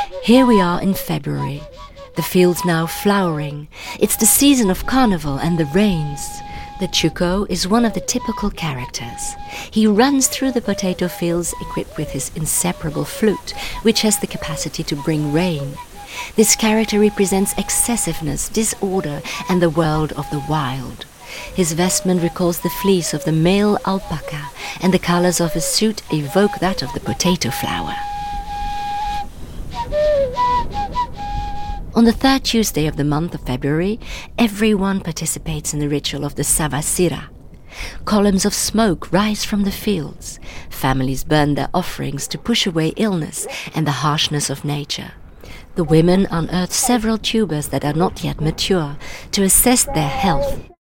Here we are in February. The field's now flowering. It's the season of carnival and the rains. The Chuko is one of the typical characters. He runs through the potato fields equipped with his inseparable flute, which has the capacity to bring rain. This character represents excessiveness, disorder, and the world of the wild. His vestment recalls the fleece of the male alpaca, and the colors of his suit evoke that of the potato flower. On the third Tuesday of the month of February, everyone participates in the ritual of the Savasira. Columns of smoke rise from the fields. Families burn their offerings to push away illness and the harshness of nature. The women unearth several tubers that are not yet mature to assess their health.